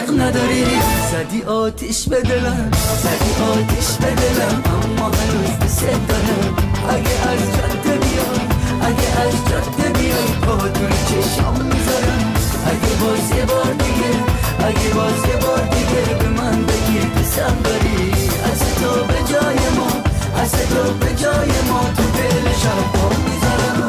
عاشق نداری. زدی آتیش به دلم، زدی آتیش به دلم، اما هنوز دوست دارم. اگه از جاده بیای، اگه از جاده بیای، پا توی چشام میذارم. اگه باز یه بار دیگه، اگه باز یه بار دیگه به من بگی دوستم داری. از تو به جای ما، از تو به جای ما، تو دل شب پا میذارم.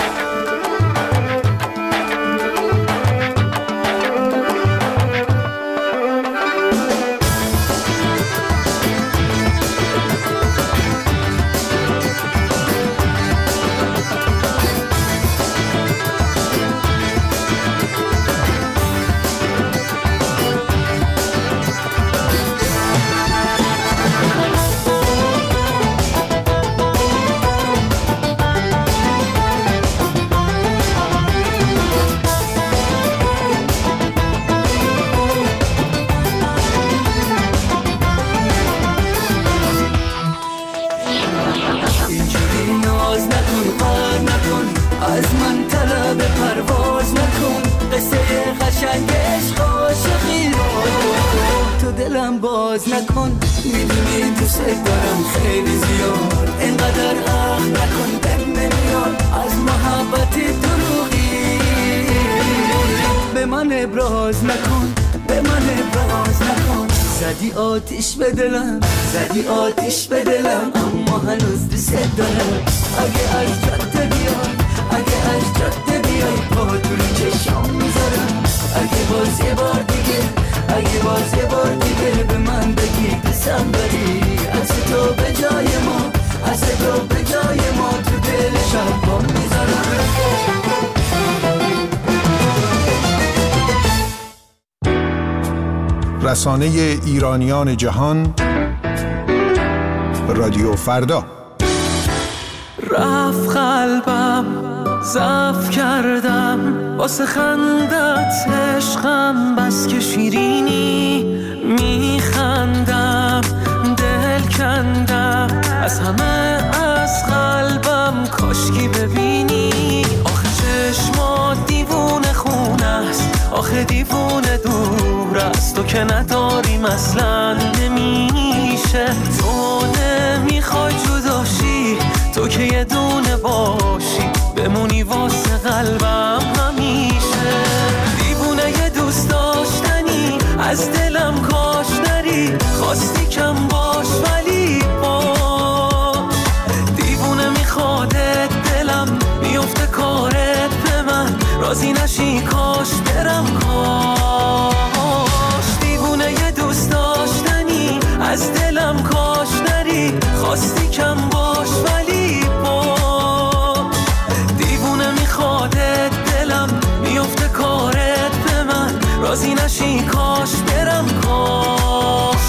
باز نکن، میدونی دوست دارم خیلی زیاد. اینقدر عقل نکن دم نمیاد از محبت دروغی. به من ابراز نکن، به من ابراز نکن. زدی آتیش به دلم، زدی آتیش به دلم، اما هنوز دوست دارم. اگه از جاده بیای، اگه از جاده بیای، پا توی چشام میذارم. اگه باز یه بار دیگه، اگه باز یه بار دیگه به من بگی دوستم داری. از تو به جای ما، از تو به جای ما، تو دل شب پا میذارم. رسانه ایرانیان جهان، رادیو فردا. رفت قلبم، ضعف کردم واسه خندت عشقم، بس که شیرینی میخندم. دل کندم از همه از قلبم، کاشکی ببینی. آخه چشمات دیوونه خونه است، آخه دیوونه دور است. تو که نداریم اصلا نمیشه. تو نمیخوای جداشی، تو که یه دونه باشی، بمونی واسه قلبم همیشه. دیوونه یه دوست داشتنی، از دلم کاش نری. خواستی کم باش ولی باش. دیوونه میخوادت دلم، میفته کارت به من. راضی نشی کاش برم کاش. دیوونه یه دوست داشتنی، از دلم کاش نری. خواستی کم باش ولی باش. دیوونه میخوادت دلم، میفته کارت به من. راضی نشی کاش برم کاش.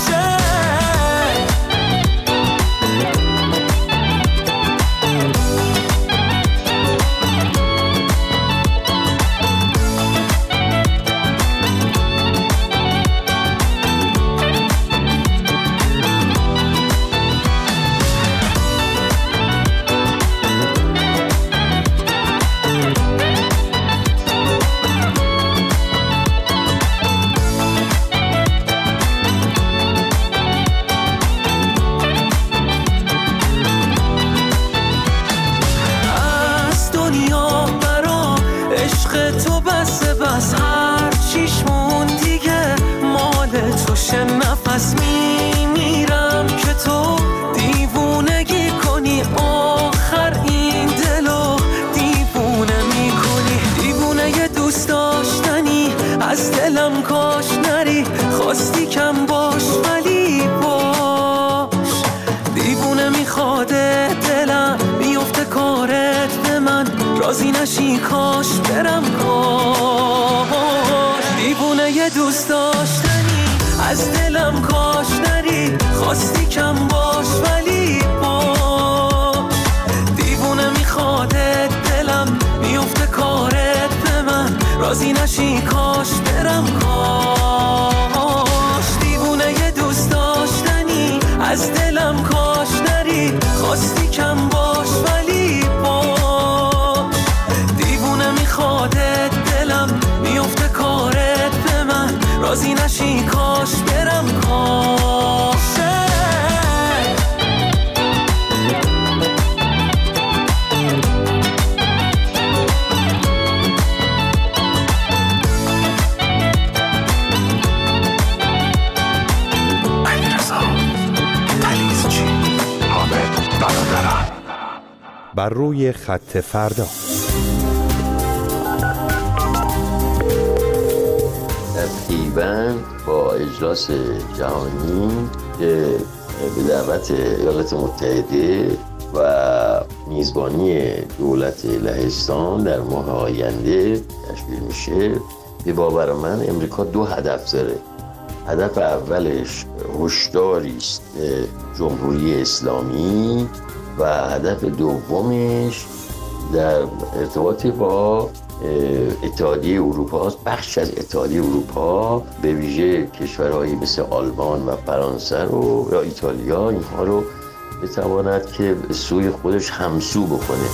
نفس میمیرم که تو دیوونگی کنی. آخر این دلو دیوونه میکنی. دیوونه یه دوست داشتنی، از دلم کاش نری. خواستی کم باش ولی باش. دیوونه میخواده دلم، میفته کارت به من. راضی نشی کاش برم کاش. دیوونه یه دوست داشتنی، از دلم کاش نری. خواستی کم باش ولی باش. دیوونه میخوادت دلم، میفته کارت به من. راضی نشی کاش برم کاش. دیوونه یه دوست داشتنی، از دلم کاش نری. خواستی کم باش ولی باش. دیوونه میخوادت دلم، میفته کارت به من. راضی راضی نشی کاش برم کاشه. بر روی خط فردا. در پیوند با اجلاس جهانی که به دعوت ایالات متحده و میزبانی دولت لهستان در ماه آینده تشکیل میشه، به باور من امریکا 2 هدف داره. هدف اولش هشداری است به جمهوری اسلامی و هدف دومش در ارتباط با اتحادیه اروپا است. بخش از اتحادیه اروپا به ویژه کشورهایی مثل آلمان و فرانسه رو یا ایتالیا، اینها رو بتواند که به سوی خودش همسو بکنه.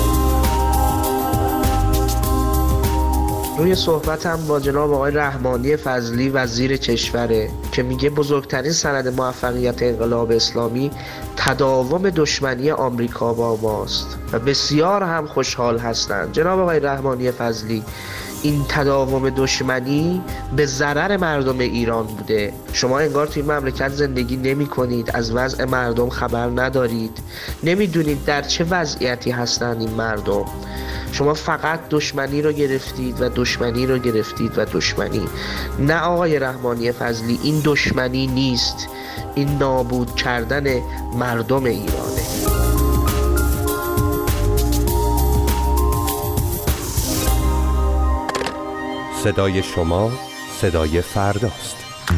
روی صحبتم با جناب آقای رحمانی فضلی وزیر کشوره که میگه بزرگترین سند موفقیت انقلاب اسلامی تداوم دشمنی آمریکا با ماست و بسیار هم خوشحال هستند. جناب آقای رحمانی فضلی، این تداوم دشمنی به ضرر مردم ایران بوده. شما انگار توی مملکت زندگی نمی کنید، از وضع مردم خبر ندارید، نمیدونید در چه وضعیتی هستند این مردم. شما فقط دشمنی رو گرفتید و دشمنی رو گرفتید و دشمنی. نه آقای رحمانی فضلی، این دشمنی نیست، این نابود کردن مردم ایرانه. صدای شما صدای فرداست.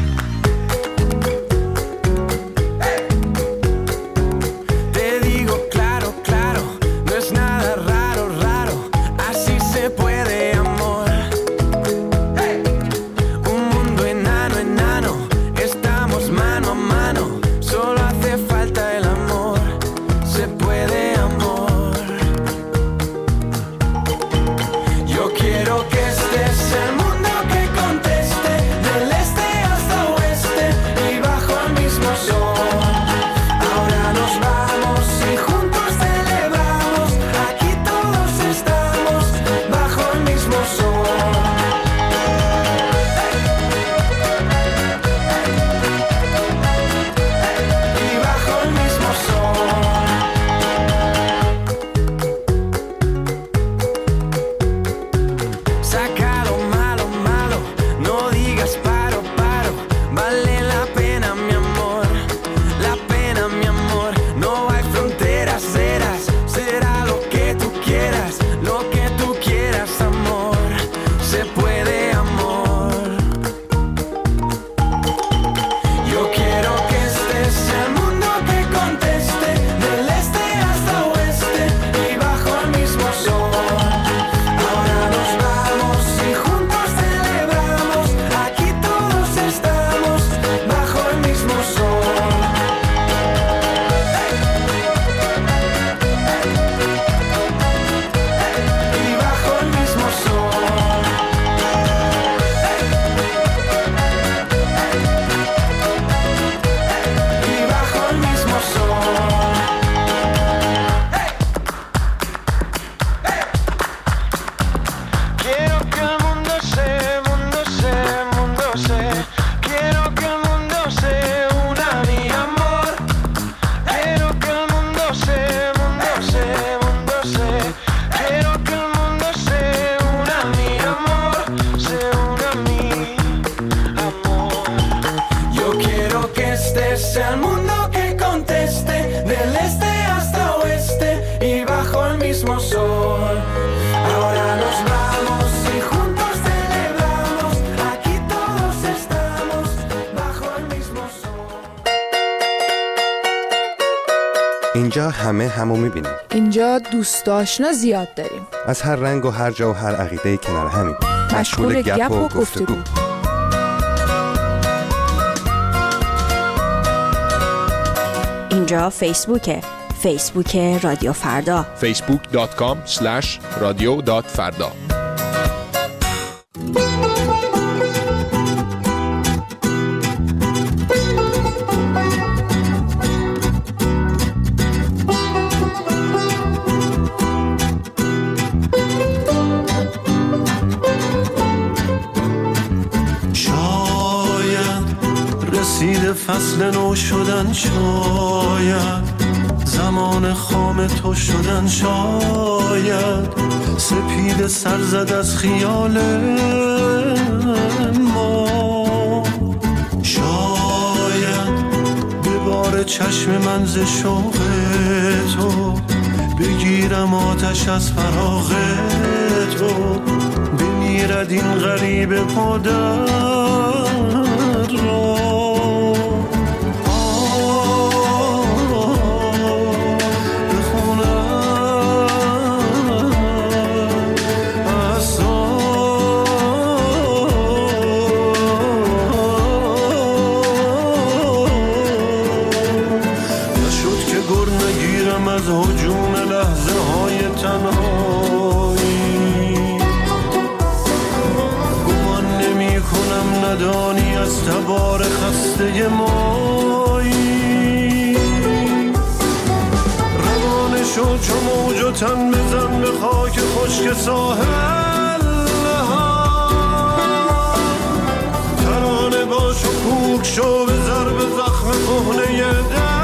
اینجا همه همو میبینیم. اینجا دوست آشنا زیاد داریم. از هر رنگ و هر جا و هر عقیده کنار همین. مشغول گپ و گفتگو. اینجا فیسبوک رادیو فردا. facebook.com/radio.farda. رسید فصل نو شدن، شاید زمان خام تو شدن، شاید سپید سر زد از خیال ما، شاید به بار چشم من ز شوق تو بگیرم آتش از فراق تو، بمیرد این غریب پادر را. از هجوم لحظه های تنهایی گمان نمی کنم ندانی از تبار خسته مایی، روانه شو چو موج و تن بزن به خاک خشک ساحل ترانه باش و کوک شو به ضرب زخم کهنه دل.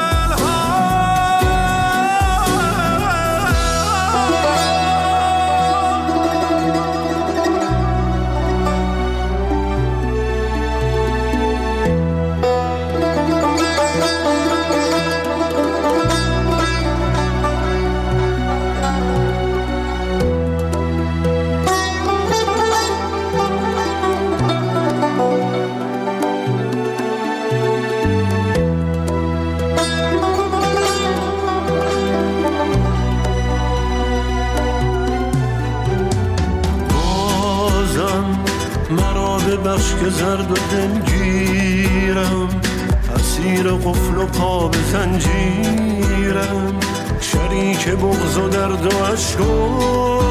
بشک زرد و دلگیرم، اسیر قفل و پا به زنجیرم، شریک بغض و درد و عشق و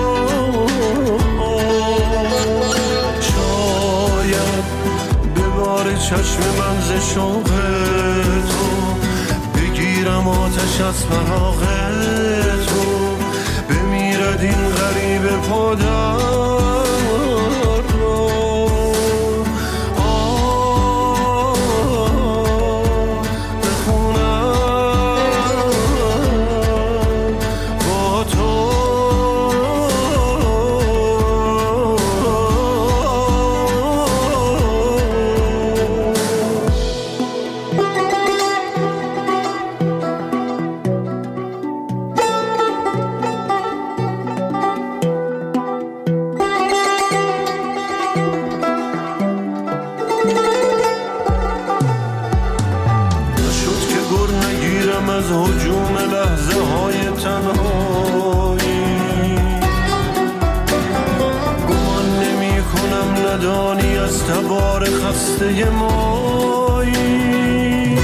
شاید به بار چشم من ز شوق تو بگیرم آتش از فراق تو، بمیرد این غریب پادر. از هجوم لحظه های تنهایی گمان نمی کنم ندانی از تبار خسته مایی،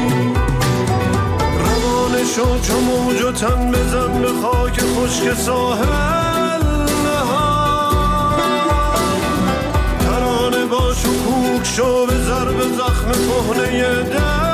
روانه شو چو موج و تن بزن به خاک خشک ساحل ترانه باش و کوک شو به ضرب زخم کهنه دل.